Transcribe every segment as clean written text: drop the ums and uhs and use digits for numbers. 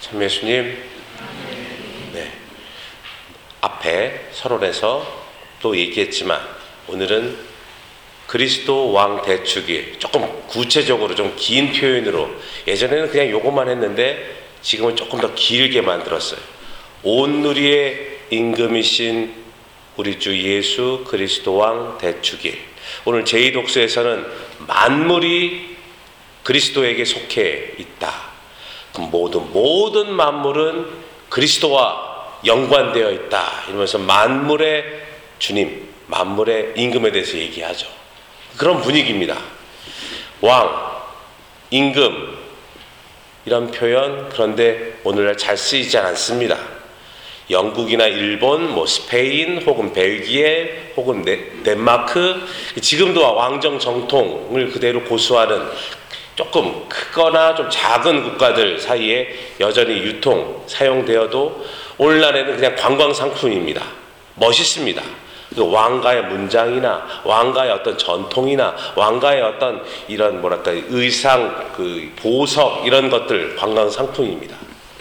참 예수님, 네. 앞에 서론에서 또 얘기했지만 오늘은 그리스도 왕 대축일, 조금 구체적으로 좀 긴 표현으로, 예전에는 그냥 요것만 했는데 지금은 조금 더 길게 만들었어요. 온누리의 임금이신 우리 주 예수 그리스도 왕 대축일. 오늘 제2독서에서는 만물이 그리스도에게 속해 있다. 모든 만물은 그리스도와 연관되어 있다 이러면서 만물의 주님, 만물의 임금에 대해서 얘기하죠. 그런 분위기입니다. 왕, 임금 이런 표현, 그런데 오늘날 잘 쓰이지 않습니다. 영국이나 일본, 스페인 혹은 벨기에 혹은 덴마크, 지금도 왕정 정통을 그대로 고수하는 조금 크거나 좀 작은 국가들 사이에 여전히 사용되어도 오늘날에는 그냥 관광 상품입니다. 멋있습니다. 왕가의 문장이나 왕가의 어떤 전통이나 왕가의 어떤 이런 의상, 보석 이런 것들 관광 상품입니다.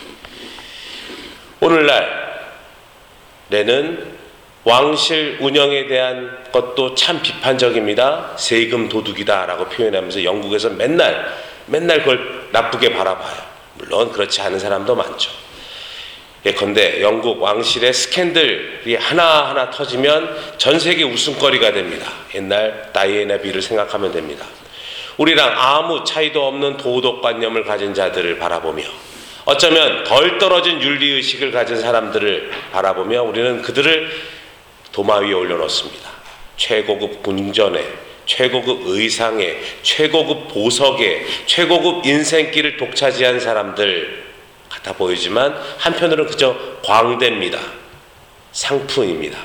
오늘날에는 왕실 운영에 대한 것도 참 비판적입니다. 세금 도둑이다 라고 표현하면서 영국에서 맨날 그걸 나쁘게 바라봐요. 물론 그렇지 않은 사람도 많죠. 예컨대 영국 왕실의 스캔들이 하나하나 터지면 전 세계 웃음거리가 됩니다. 옛날 다이애나 비를 생각하면 됩니다. 우리랑 아무 차이도 없는 도덕관념을 가진 자들을 바라보며, 어쩌면 덜 떨어진 윤리의식을 가진 사람들을 바라보며 우리는 그들을 도마 위에 올려놓습니다. 최고급 궁전에, 최고급 의상에, 최고급 보석에, 최고급 인생길을 독차지한 사람들 같아 보이지만 한편으로는 그저 광대입니다. 상품입니다.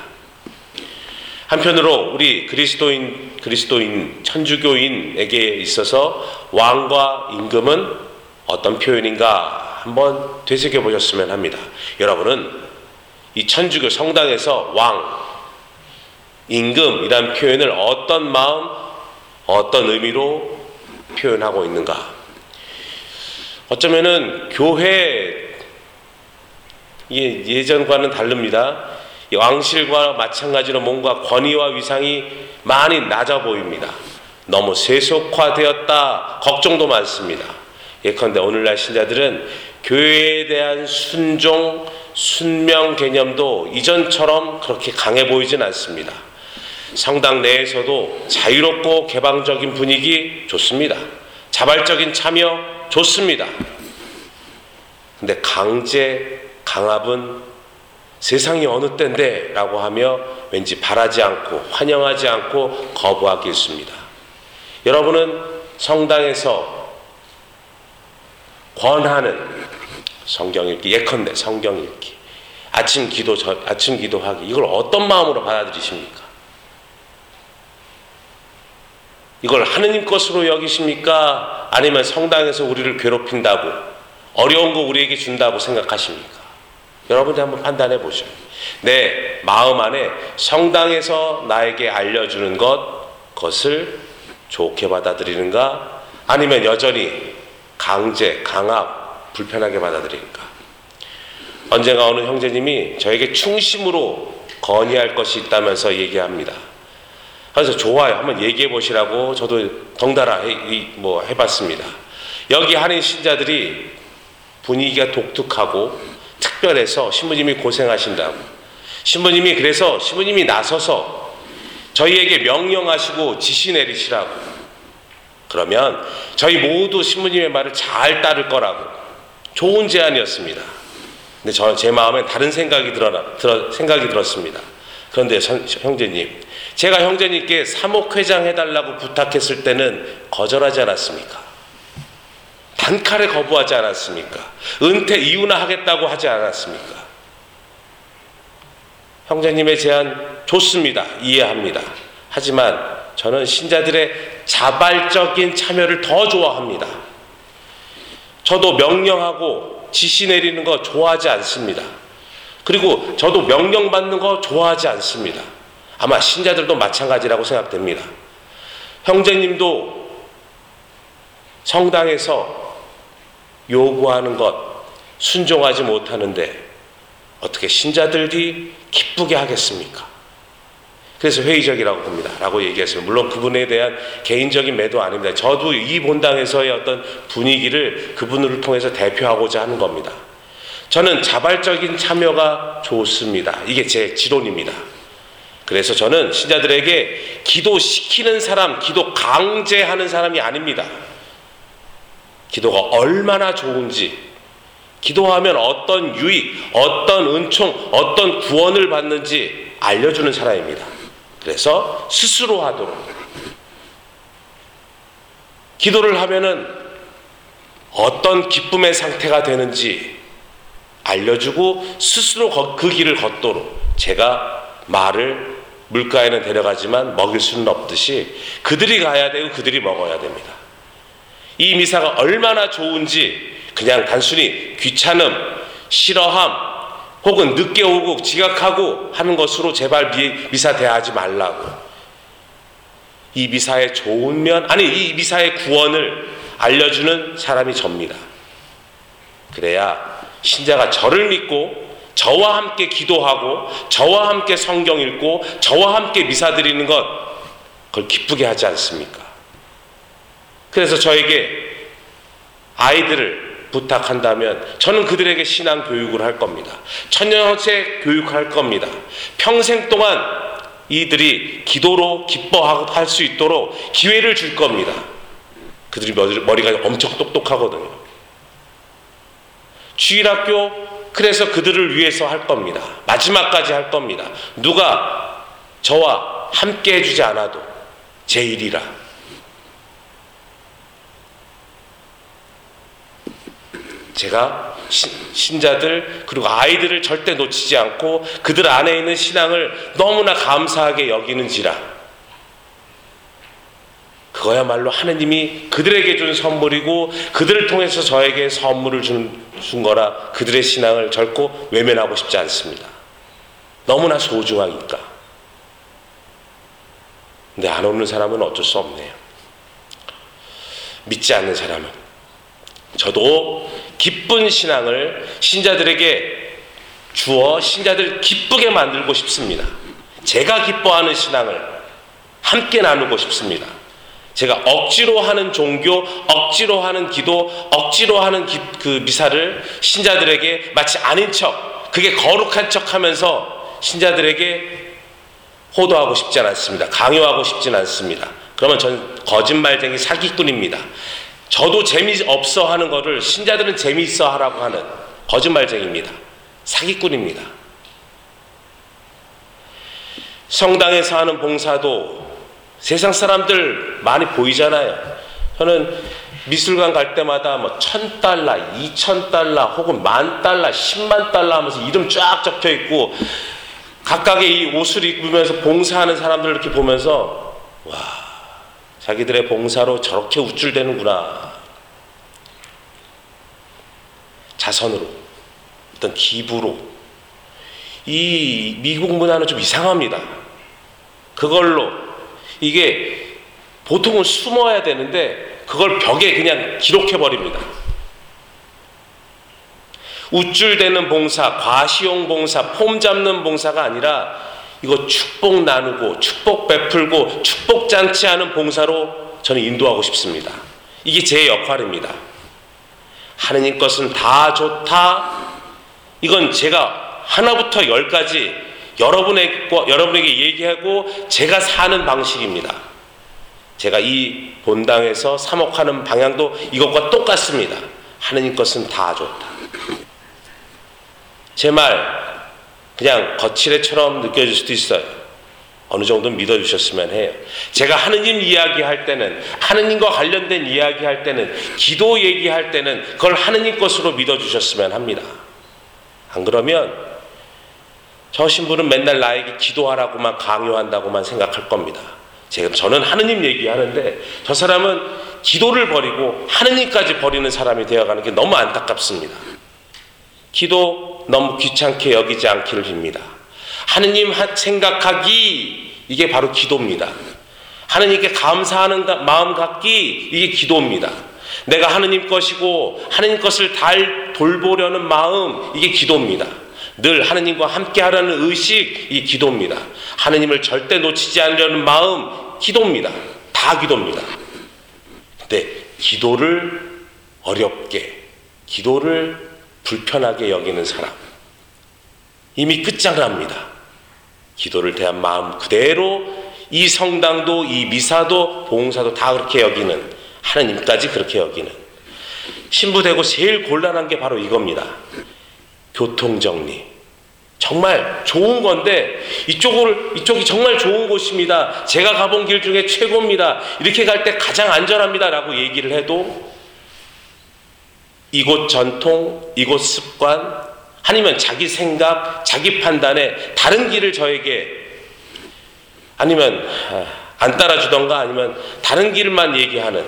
한편으로 우리 그리스도인 천주교인에게 있어서 왕과 임금은 어떤 표현인가 한번 되새겨보셨으면 합니다. 여러분은 이 천주교 성당에서 왕, 임금이란 표현을 어떤 마음, 어떤 의미로 표현하고 있는가? 어쩌면은 교회 예전과는 다릅니다. 왕실과 마찬가지로 뭔가 권위와 위상이 많이 낮아 보입니다. 너무 세속화되었다 걱정도 많습니다. 예컨대 오늘날 신자들은 교회에 대한 순종, 순명 개념도 이전처럼 그렇게 강해 보이진 않습니다. 성당 내에서도 자유롭고 개방적인 분위기 좋습니다. 자발적인 참여 좋습니다. 근데 강제, 강압은 세상이 어느 때인데 라고 하며 왠지 바라지 않고 환영하지 않고 거부하기 있습니다. 여러분은 성당에서 권하는 성경 읽기, 예컨대 성경 읽기, 아침 기도하기, 이걸 어떤 마음으로 받아들이십니까? 이걸 하느님 것으로 여기십니까? 아니면 성당에서 우리를 괴롭힌다고, 어려운 거 우리에게 준다고 생각하십니까? 여러분들 한번 판단해 보셔요. 내 마음 안에 성당에서 나에게 알려주는 그것을 좋게 받아들이는가? 아니면 여전히 강제, 강압, 불편하게 받아들이는가? 언젠가 어느 형제님이 저에게 충심으로 건의할 것이 있다면서 얘기합니다. 그래서 좋아요, 한번 얘기해 보시라고 저도 덩달아 해봤습니다. 여기 한인 신자들이 분위기가 독특하고 특별해서 신부님이 고생하신다고, 그래서 신부님이 나서서 저희에게 명령하시고 지시 내리시라고, 그러면 저희 모두 신부님의 말을 잘 따를 거라고. 좋은 제안이었습니다. 근데 제 마음엔 다른 생각이 들었습니다. 그런데 형제님, 제가 형제님께 사목회장 해달라고 부탁했을 때는 거절하지 않았습니까? 단칼에 거부하지 않았습니까? 은퇴 이후나 하겠다고 하지 않았습니까? 형제님의 제안 좋습니다. 이해합니다. 하지만 저는 신자들의 자발적인 참여를 더 좋아합니다. 저도 명령하고 지시 내리는 거 좋아하지 않습니다. 그리고 저도 명령받는 거 좋아하지 않습니다. 아마 신자들도 마찬가지라고 생각됩니다. 형제님도 성당에서 요구하는 것, 순종하지 못하는데 어떻게 신자들이 기쁘게 하겠습니까? 그래서 회의적이라고 봅니다 라고 얘기했습니다. 물론 그분에 대한 개인적인 매도 아닙니다. 저도 이 본당에서의 어떤 분위기를 그분을 통해서 대표하고자 하는 겁니다. 저는 자발적인 참여가 좋습니다. 이게 제 지론입니다. 그래서 저는 신자들에게 기도시키는 사람, 기도 강제하는 사람이 아닙니다. 기도가 얼마나 좋은지, 기도하면 어떤 유익, 어떤 은총, 어떤 구원을 받는지 알려주는 사람입니다. 그래서 스스로 하도록, 기도를 하면은 어떤 기쁨의 상태가 되는지 알려주고 스스로 그 길을 걷도록, 제가 말을 물가에는 데려가지만 먹일 수는 없듯이 그들이 가야 되고 그들이 먹어야 됩니다. 이 미사가 얼마나 좋은지 그냥 단순히 귀찮음, 싫어함, 혹은 늦게 오고 지각하고 하는 것으로 제발 미사 대하지 말라고. 이 미사의 좋은 면, 아니 이 미사의 구원을 알려주는 사람이 접니다. 그래야 신자가 저를 믿고 저와 함께 기도하고 저와 함께 성경 읽고 저와 함께 미사 드리는 것, 그걸 기쁘게 하지 않습니까? 그래서 저에게 아이들을 부탁한다면 저는 그들에게 신앙 교육을 할 겁니다. 천년째 교육할 겁니다. 평생 동안 이들이 기도로 기뻐할 수 있도록 기회를 줄 겁니다. 그들이 머리가 엄청 똑똑하거든요. 주일학교, 그래서 그들을 위해서 할 겁니다. 마지막까지 할 겁니다. 누가 저와 함께 해주지 않아도 제 일이라. 제가 신자들 그리고 아이들을 절대 놓치지 않고 그들 안에 있는 신앙을 너무나 감사하게 여기는지라, 그거야말로 하느님이 그들에게 준 선물이고 그들을 통해서 저에게 선물을 준 거라 그들의 신앙을 결코 외면하고 싶지 않습니다. 너무나 소중하니까. 근데 안 오는 사람은 어쩔 수 없네요. 믿지 않는 사람은. 저도 기쁜 신앙을 신자들에게 주어 신자들 기쁘게 만들고 싶습니다. 제가 기뻐하는 신앙을 함께 나누고 싶습니다. 제가 억지로 하는 종교, 억지로 하는 기도, 억지로 하는 그 미사를 신자들에게 마치 아닌 척, 그게 거룩한 척 하면서 신자들에게 호도하고 싶진 않습니다. 강요하고 싶진 않습니다. 그러면 전 거짓말쟁이 사기꾼입니다. 저도 재미없어 하는 거를 신자들은 재미있어 하라고 하는 거짓말쟁이입니다. 사기꾼입니다. 성당에서 하는 봉사도 세상 사람들 많이 보이잖아요. 저는 미술관 갈 때마다 뭐 $1,000, $2,000 혹은 $10,000, $100,000 하면서 이름 쫙 적혀 있고 각각의 이 옷을 입으면서 봉사하는 사람들을 이렇게 보면서 와, 자기들의 봉사로 저렇게 우쭐대는구나. 자선으로, 어떤 기부로. 이 미국 문화는 좀 이상합니다. 그걸로 이게 보통은 숨어야 되는데 그걸 벽에 그냥 기록해버립니다. 우쭐대는 봉사, 과시용 봉사, 폼 잡는 봉사가 아니라 이거 축복 나누고 축복 베풀고 축복 잔치하는 봉사로 저는 인도하고 싶습니다. 이게 제 역할입니다. 하느님 것은 다 좋다. 이건 제가 하나부터 열까지 여러분에게 얘기하고 제가 사는 방식입니다. 제가 이 본당에서 사목하는 방향도 이것과 똑같습니다. 하느님 것은 다 좋다. 제 말 그냥 거칠애처럼 느껴질 수도 있어요. 어느 정도 믿어주셨으면 해요. 제가 하느님 이야기할 때는, 하느님과 관련된 이야기할 때는, 기도 얘기할 때는 그걸 하느님 것으로 믿어주셨으면 합니다. 안 그러면 저 신부는 맨날 나에게 기도하라고만 강요한다고만 생각할 겁니다. 저는 하느님 얘기하는데 저 사람은 기도를 버리고 하느님까지 버리는 사람이 되어가는 게 너무 안타깝습니다. 기도 너무 귀찮게 여기지 않기를 빕니다. 하느님 생각하기, 이게 바로 기도입니다. 하느님께 감사하는 마음 갖기, 이게 기도입니다. 내가 하느님 것이고 하느님 것을 돌보려는 마음, 이게 기도입니다. 늘 하느님과 함께 하려는 의식, 이게 기도입니다. 하느님을 절대 놓치지 않으려는 마음, 기도입니다. 다 기도입니다. 근데 기도를 어렵게, 기도를 불편하게 여기는 사람, 이미 끝장납니다. 기도를 대한 마음 그대로 이 성당도, 이 미사도, 봉사도 다 그렇게 여기는, 하느님까지 그렇게 여기는, 신부되고 제일 곤란한 게 바로 이겁니다. 교통정리. 정말 좋은 건데 이쪽이 정말 좋은 곳입니다. 제가 가본 길 중에 최고입니다. 이렇게 갈 때 가장 안전합니다. 라고 얘기를 해도 이곳 전통, 이곳 습관, 아니면 자기 생각, 자기 판단에 다른 길을 저에게, 아니면 안 따라주던가 아니면 다른 길만 얘기하는,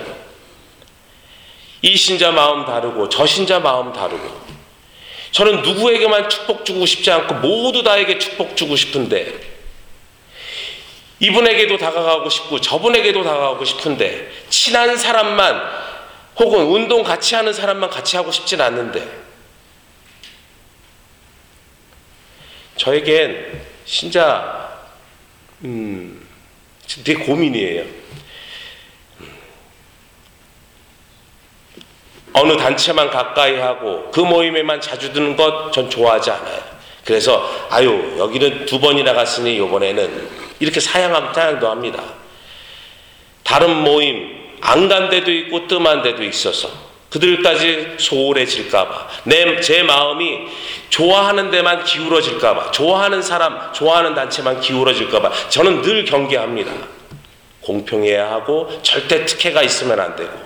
이 신자 마음 다르고 저 신자 마음 다르고, 저는 누구에게만 축복 주고 싶지 않고 모두 다에게 축복 주고 싶은데, 이분에게도 다가가고 싶고 저분에게도 다가가고 싶은데, 친한 사람만 혹은 운동 같이 하는 사람만 같이 하고 싶진 않는데, 저에겐 신자 되게 고민이에요. 어느 단체만 가까이 하고 그 모임에만 자주 드는 것 전 좋아하지 않아요. 그래서 여기는 2번이나 갔으니 이번에는 이렇게 사양도 합니다. 다른 모임 안 간 데도 있고 뜸한 데도 있어서 그들까지 소홀해질까봐, 제 마음이 좋아하는 데만 기울어질까봐, 좋아하는 사람, 좋아하는 단체만 기울어질까봐 저는 늘 경계합니다. 공평해야 하고 절대 특혜가 있으면 안 되고.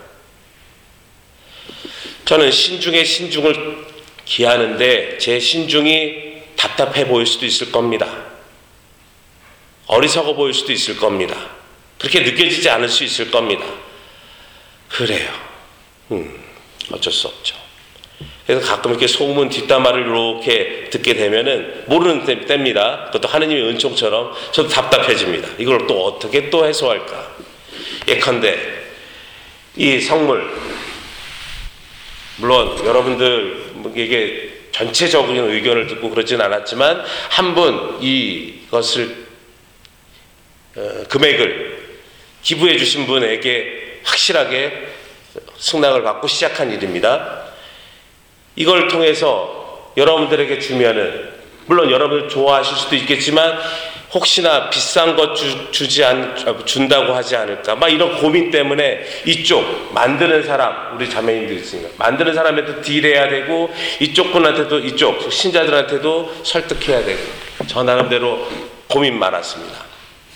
저는 신중에 신중을 기하는데 제 신중이 답답해 보일 수도 있을 겁니다. 어리석어 보일 수도 있을 겁니다. 그렇게 느껴지지 않을 수 있을 겁니다. 그래요. 어쩔 수 없죠. 그래서 가끔 이렇게 소문 뒷담화를 이렇게 듣게 되면은 모르는 때입니다. 그것도 하느님의 은총처럼 저도 답답해집니다. 이걸 또 어떻게 또 해소할까? 예컨대 이 성물, 물론 여러분들에게 전체적인 의견을 듣고 그러진 않았지만 한 분 이것을 금액을 기부해 주신 분에게 확실하게 승낙을 받고 시작한 일입니다. 이걸 통해서 여러분들에게 주면은, 물론 여러분들 좋아하실 수도 있겠지만 혹시나 비싼 것 준다고 하지 않을까, 막 이런 고민 때문에 이쪽 만드는 사람, 우리 자매님들 있으니까 만드는 사람한테도 딜해야 되고 이쪽 분한테도, 이쪽 신자들한테도 설득해야 되고, 저 나름대로 고민 많았습니다.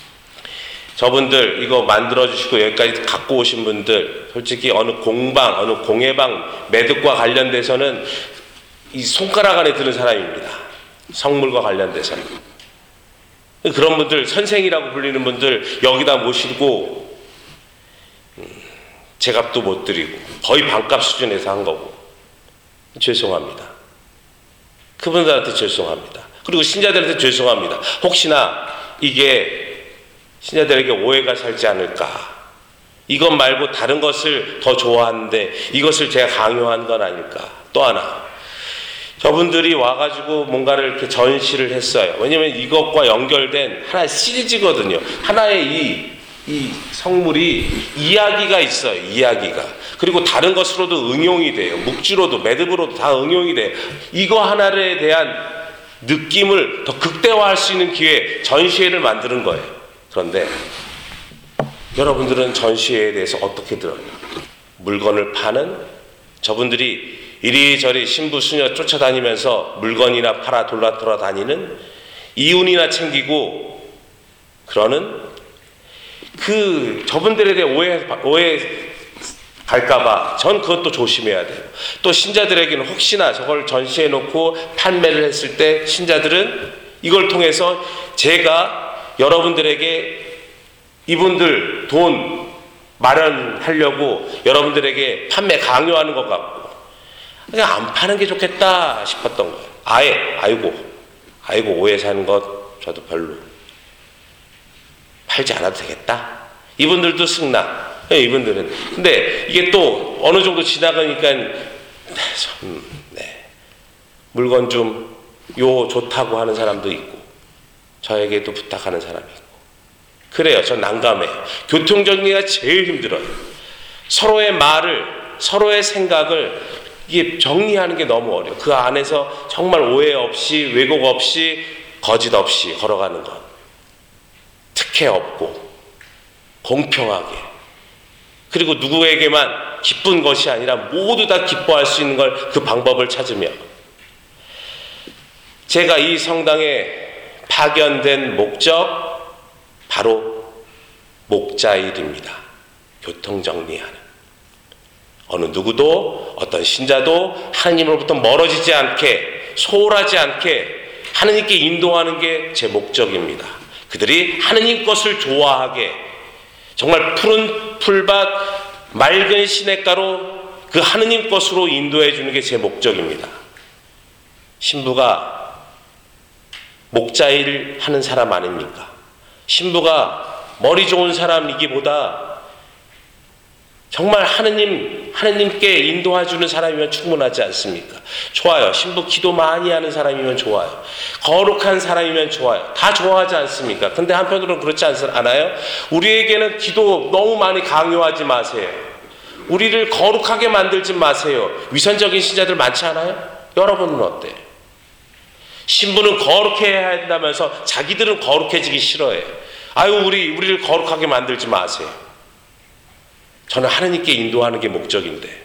저분들 이거 만들어주시고 여기까지 갖고 오신 분들, 솔직히 어느 공방, 어느 공예방 매듭과 관련돼서는 이 손가락 안에 드는 사람입니다. 성물과 관련돼서는. 그런 분들, 선생이라고 불리는 분들 여기다 모시고 제값도 못 드리고 거의 반값 수준에서 한 거고, 죄송합니다. 그분들한테 죄송합니다. 그리고 신자들한테 죄송합니다. 혹시나 이게 신자들에게 오해가 살지 않을까, 이것 말고 다른 것을 더 좋아하는데 이것을 제가 강요한 건 아닐까. 또 하나, 저분들이 와가지고 뭔가를 이렇게 전시를 했어요. 왜냐면 이것과 연결된 하나의 시리즈거든요. 하나의 이 성물이 이야기가 있어요. 이야기가. 그리고 다른 것으로도 응용이 돼요. 묵주로도 매듭으로도 다 응용이 돼요. 이거 하나에 대한 느낌을 더 극대화할 수 있는 기회, 전시회를 만드는 거예요. 그런데 여러분들은 전시회에 대해서 어떻게 들어요? 물건을 파는, 저분들이 이리저리 신부 수녀 쫓아다니면서 물건이나 팔아 돌아다니는, 이윤이나 챙기고 그러는, 저분들에 대해 오해 갈까봐 전 그것도 조심해야 돼요. 또 신자들에게는 혹시나 저걸 전시해 놓고 판매를 했을 때 신자들은 이걸 통해서 제가 여러분들에게 이분들 돈 마련하려고 여러분들에게 판매 강요하는 것 같고, 그냥 안 파는 게 좋겠다 싶었던 거예요. 아이고 오해 사는 것 저도 별로 팔지 않아도 되겠다. 이분들도 승낙. 이분들은. 근데 이게 또 어느 정도 지나가니까 물건 좀 요 좋다고 하는 사람도 있고 저에게도 부탁하는 사람이 있고 그래요. 전 난감해요. 교통정리가 제일 힘들어요. 서로의 말을 서로의 생각을 이게 정리하는 게 너무 어려워요. 그 안에서 정말 오해 없이 왜곡 없이 거짓 없이 걸어가는 것, 특혜 없고 공평하게, 그리고 누구에게만 기쁜 것이 아니라 모두 다 기뻐할 수 있는 걸 그 방법을 찾으며, 제가 이 성당에 파견된 목적 바로 목자일입니다. 교통정리하는. 어느 누구도 어떤 신자도 하나님으로부터 멀어지지 않게, 소홀하지 않게 하나님께 인도하는 게 제 목적입니다. 그들이 하나님 것을 좋아하게, 정말 푸른 풀밭 맑은 시냇가로 그 하나님 것으로 인도해 주는 게 제 목적입니다. 신부가 목자일 하는 사람 아닙니까? 신부가 머리 좋은 사람이기보다 정말 하나님께 인도해 주는 사람이면 충분하지 않습니까? 좋아요. 신부 기도 많이 하는 사람이면 좋아요. 거룩한 사람이면 좋아요. 다 좋아하지 않습니까? 근데 한편으로는 그렇지 않아요? 우리에게는 기도 너무 많이 강요하지 마세요. 우리를 거룩하게 만들지 마세요. 위선적인 신자들 많지 않아요? 여러분은 어때요? 신부는 거룩해야 한다면서 자기들은 거룩해지기 싫어해요. 아유, 우리를 거룩하게 만들지 마세요. 저는 하나님께 인도하는 게 목적인데,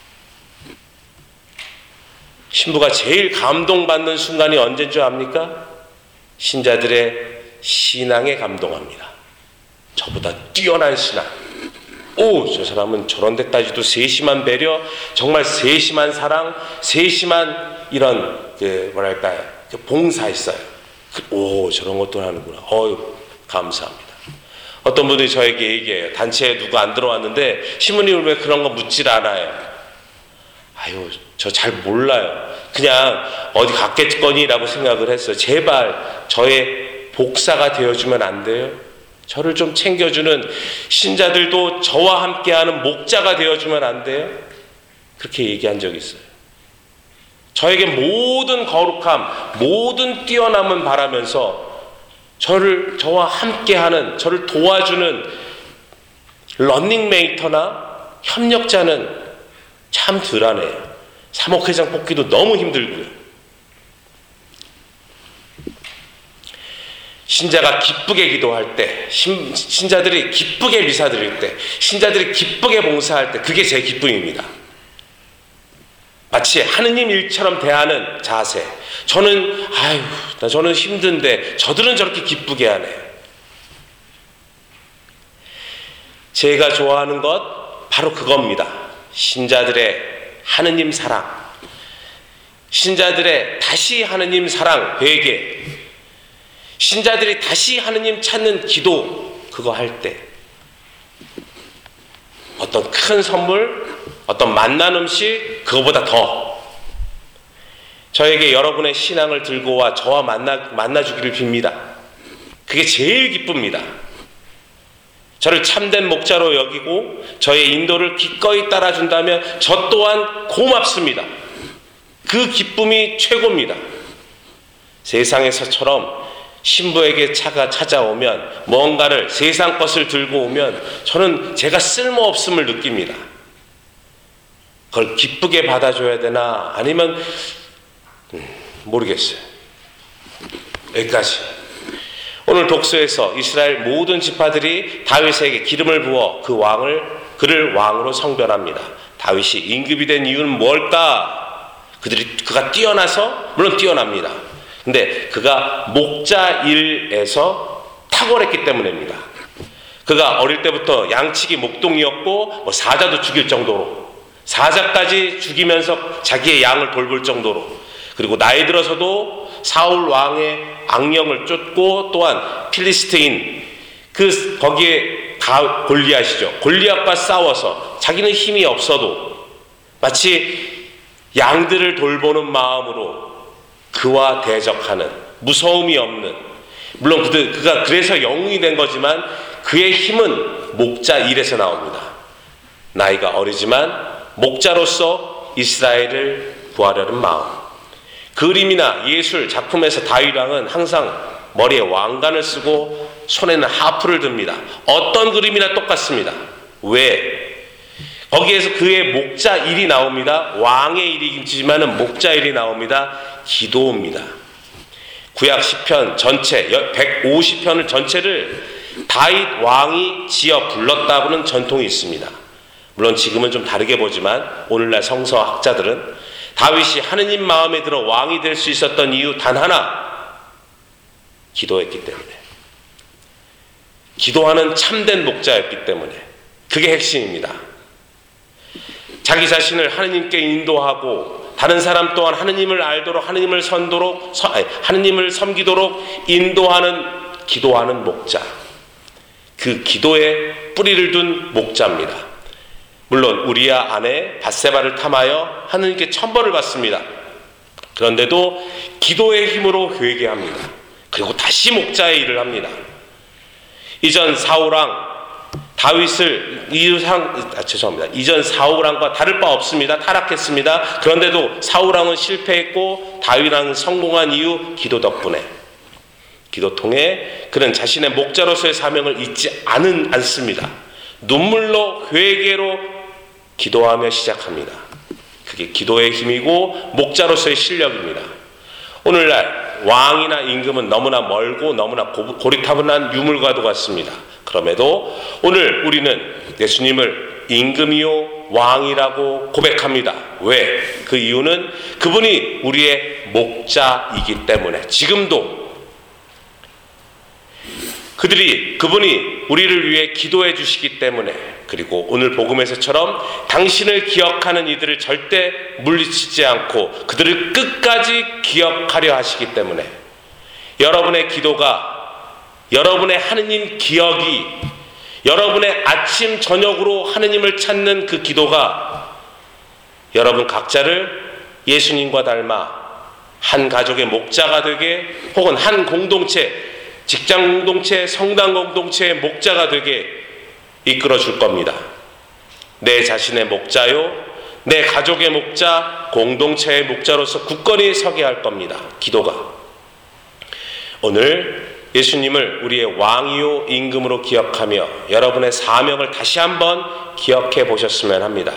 신부가 제일 감동받는 순간이 언제인 줄 압니까? 신자들의 신앙에 감동합니다. 저보다 뛰어난 신앙. 오, 저 사람은 저런 데까지도 세심한 배려, 정말 세심한 사랑, 세심한 이런 봉사했어요. 오, 저런 것도 하는구나. 어유, 감사합니다. 어떤 분들이 저에게 얘기해요. 단체에 누구 안 들어왔는데 신부님은 왜 그런 거 묻질 않아요? 아유, 저 잘 몰라요. 그냥 어디 갔겠거니라고 생각을 했어요. 제발 저의 복사가 되어주면 안 돼요? 저를 좀 챙겨주는, 신자들도 저와 함께하는 목자가 되어주면 안 돼요? 그렇게 얘기한 적이 있어요. 저에게 모든 거룩함, 모든 뛰어남은 바라면서 저와 함께하는, 저를 도와주는 런닝메이터나 협력자는 참 덜하네요. 사목회장 뽑기도 너무 힘들고요. 신자가 기쁘게 기도할 때, 신자들이 기쁘게 미사 드릴 때, 신자들이 기쁘게 봉사할 때, 그게 제 기쁨입니다. 마치 하느님 일처럼 대하는 자세. 저는 힘든데 저들은 저렇게 기쁘게 하네. 제가 좋아하는 것 바로 그겁니다. 신자들의 하느님 사랑, 신자들의 다시 하느님 사랑, 회개, 신자들이 다시 하느님 찾는 기도, 그거 할 때 어떤 큰 선물, 어떤 맛난 음식, 그거보다 더 저에게 여러분의 신앙을 들고 와 저와 만나주기를 빕니다. 그게 제일 기쁩니다. 저를 참된 목자로 여기고 저의 인도를 기꺼이 따라준다면 저 또한 고맙습니다. 그 기쁨이 최고입니다. 세상에서처럼 신부에게 차가 찾아오면, 뭔가를 세상 것을 들고 오면 저는 제가 쓸모없음을 느낍니다. 그걸 기쁘게 받아줘야 되나, 아니면 모르겠어요. 여기까지. 오늘 독서에서 이스라엘 모든 지파들이 다윗에게 기름을 부어 그를 왕으로 성별합니다. 다윗이 임금이 된 이유는 뭘까? 그가 뛰어나서, 물론 뛰어납니다. 근데 그가 목자 일에서 탁월했기 때문입니다. 그가 어릴 때부터 양치기 목동이었고, 사자도 죽일 정도로, 사자까지 죽이면서 자기의 양을 돌볼 정도로, 그리고 나이 들어서도 사울 왕의 악령을 쫓고, 또한 필리스트인 거기에 골리앗이죠. 골리앗과 싸워서 자기는 힘이 없어도 마치 양들을 돌보는 마음으로 그와 대적하는, 무서움이 없는, 물론 그가 그래서 영웅이 된 거지만 그의 힘은 목자 일에서 나옵니다. 나이가 어리지만 목자로서 이스라엘을 구하려는 마음, 그림이나 예술 작품에서 다윗왕은 항상 머리에 왕관을 쓰고 손에는 하프를 듭니다. 어떤 그림이나 똑같습니다. 왜? 거기에서 그의 목자 일이 나옵니다. 왕의 일이지만은 목자 일이 나옵니다. 기도입니다. 구약 시편 전체 150편을 전체를 다윗 왕이 지어 불렀다고는 전통이 있습니다. 물론 지금은 좀 다르게 보지만 오늘날 성서학자들은 다윗이 하느님 마음에 들어 왕이 될 수 있었던 이유 단 하나, 기도했기 때문에, 기도하는 참된 목자였기 때문에, 그게 핵심입니다. 자기 자신을 하느님께 인도하고 다른 사람 또한 하느님을 알도록, 하느님을 섬기도록 인도하는, 기도하는 목자, 그 기도에 뿌리를 둔 목자입니다. 물론 우리야 아내 밧세바를 탐하여 하느님께 천벌을 받습니다. 그런데도 기도의 힘으로 회개합니다. 그리고 다시 목자의 일을 합니다. 이전 사울왕 다윗을 이전 사울왕과 다를 바 없습니다. 타락했습니다. 그런데도 사울왕은 실패했고 다윗왕은 성공한 이유, 기도 덕분에. 기도 통해 그는 자신의 목자로서의 사명을 잊지 않습니다. 눈물로, 회개로 기도하며 시작합니다. 그게 기도의 힘이고 목자로서의 실력입니다. 오늘날 왕이나 임금은 너무나 멀고 너무나 고리타분한 유물과도 같습니다. 그럼에도 오늘 우리는 예수님을 임금이요 왕이라고 고백합니다. 왜? 그 이유는 그분이 우리의 목자이기 때문에, 지금도 그분이 우리를 위해 기도해 주시기 때문에, 그리고 오늘 복음에서처럼 당신을 기억하는 이들을 절대 물리치지 않고 그들을 끝까지 기억하려 하시기 때문에, 여러분의 기도가, 여러분의 하느님 기억이, 여러분의 아침 저녁으로 하느님을 찾는 그 기도가 여러분 각자를 예수님과 닮아 한 가족의 목자가 되게, 혹은 한 공동체, 직장 공동체, 성당 공동체의 목자가 되게 이끌어 줄 겁니다. 내 자신의 목자요, 내 가족의 목자, 공동체의 목자로서 굳건히 서게 할 겁니다. 기도가. 오늘 예수님을 우리의 왕이요 임금으로 기억하며 여러분의 사명을 다시 한번 기억해 보셨으면 합니다.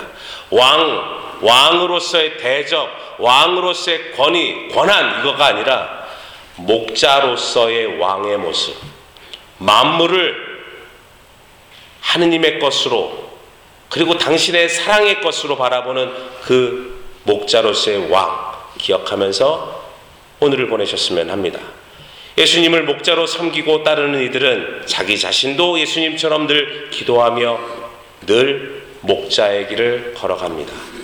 왕으로서의 대접, 왕으로서의 권위, 권한, 이거가 아니라 목자로서의 왕의 모습, 만물을 하느님의 것으로, 그리고 당신의 사랑의 것으로 바라보는 그 목자로서의 왕 기억하면서 오늘을 보내셨으면 합니다. 예수님을 목자로 섬기고 따르는 이들은 자기 자신도 예수님처럼 늘 기도하며 늘 목자의 길을 걸어갑니다.